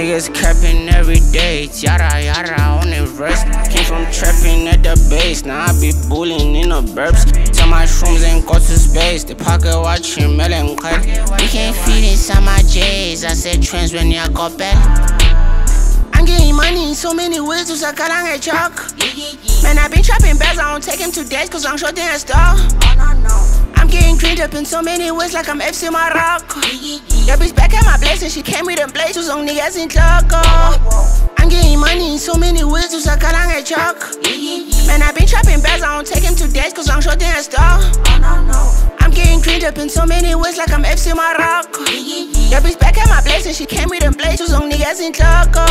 Niggas capping every day, it's yada yada on the verse. Came from trapping at the base, now I be bullying in the burbs. Tell my shrooms ain't go to space, the pocket watching melon cut. We can't feed inside my J's, I said trends when you got back. I'm getting money in so many ways, to sakala nge chalk. Man, I been trapping bags, I don't take him to dates, cause I'm short in a store. I'm getting cleaned up in so many ways, like I'm FC Morocco. Your bitch back at my place, and she came with them blades, who's on niggas in Cloco. I'm getting money in so many ways, to sakala nge chalk. Man, I been trapping bags, I don't take him to dates, cause I'm short in a store. I'm getting cleaned up in so many ways, like I'm FC Morocco. Your bitch back at my place, and she came with them blades, who's on niggas in Cloco.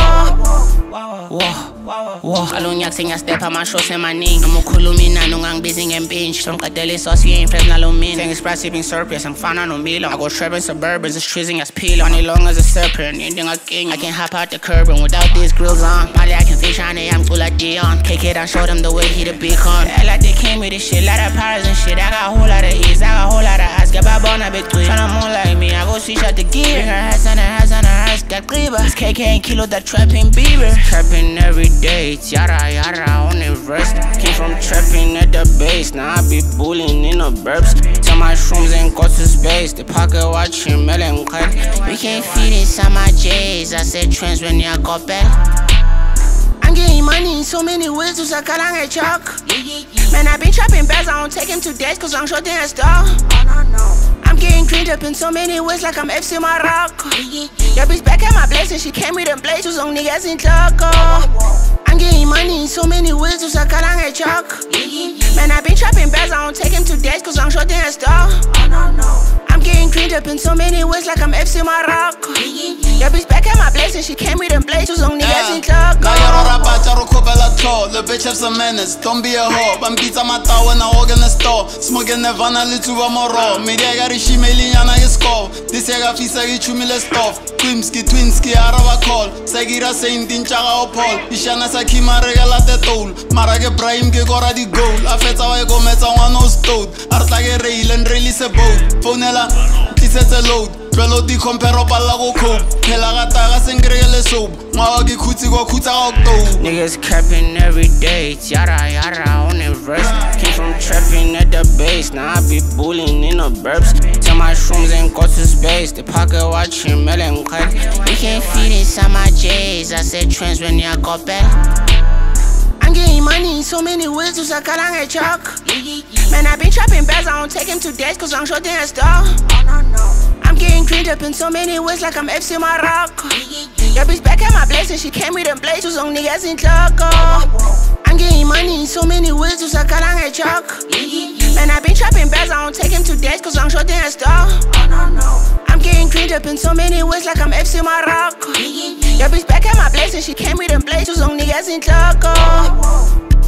Alunyak sing step on my shows and my name. I'm a kulumina, no gang busy and binge. Some katele sauce, we ain't friends, no mean. Saying express sipping surplus, I'm fan on Milo. I go trapping suburbans, it's treating as peel. On long as a serpent, anything a king. I can hop out the curb and without these grills on. Probably I can fish on it, I'm cool like Dion. Kick it, I show them the way he the beacon. Act like they came with this shit, lot of powers and shit. I got a whole lot of ease, I got a whole lot of ass. Get back on a big tweet. Tryna more like me, I go switch out the gear. Bring her ass on her ass on her ass, got cleaver. This KK and kilo that trapping Bieber. Trapping every day, it's yada yada on the verse. Came from trapping at the base, now I be bullying in the burbs. Tell my shrooms ain't go to space, the pocket watching melon cut. We can't feed inside my J's, I said trends when you got back. I'm getting money in so many ways, to sakala nge chalk. Man, I been trapping bags, I don't take him to dates, cause I'm short in a store. I'm getting cleaned up in so many ways, like I'm FC Morocco. Your bitch back at my place, and she came with them blades, who's on niggas in Cloco. I'm getting money in so many ways, to sakala nge chalk. Man, I been trapping bags, I don't take him to dates, cause I'm short in a store. I'm getting cleaned up in so many ways, like I'm FC Morocco. Your bitch back at my place, and she came with them blades, who's on niggas in Cloco. The bitch have some manners, don't be a whore. I'm pizza my tower and I walk in the store. Smoking the van a little more raw. Media got a shimeli and I score. This year I feel like it's chumile stuff. Twinski, Araba call. Sagira saying Tinchaga or Paul. Ishana Sakima regala the toll. Marage Brahim ke gora di goal. Afeta wa go meta one no stone. Artage rail and release a boat. Fonela, this is a load. Pelo di compero pala go cope. Pelagata sengregele soap. Mawagi kuti go kuta octo. Niggas capping every day, it's yada yada on the verse. Came from trapping at the base, now I be bullying in the burbs. Tell my shrooms ain't go to space, the pocket watching melon cut. We can't feed inside my J's, I said trends when you got back. I'm getting money in so many ways, to sakala nge chalk. Man, I been trapping bags, I don't take him to dates, cause I'm short in a store. I'm getting cleaned up in so many ways, like I'm FC Morocco. Your bitch back at my place, and she came with them blades, who's on niggas in Cloco. I'm getting money in so many ways, to sakala nge chalk. Man, I been trapping bags, I don't take him to dates, cause I'm short in a store. I'm getting cleaned up in so many ways, like I'm FC Morocco. Your bitch back at my place, and she came with them blades, who's on niggas in Cloco.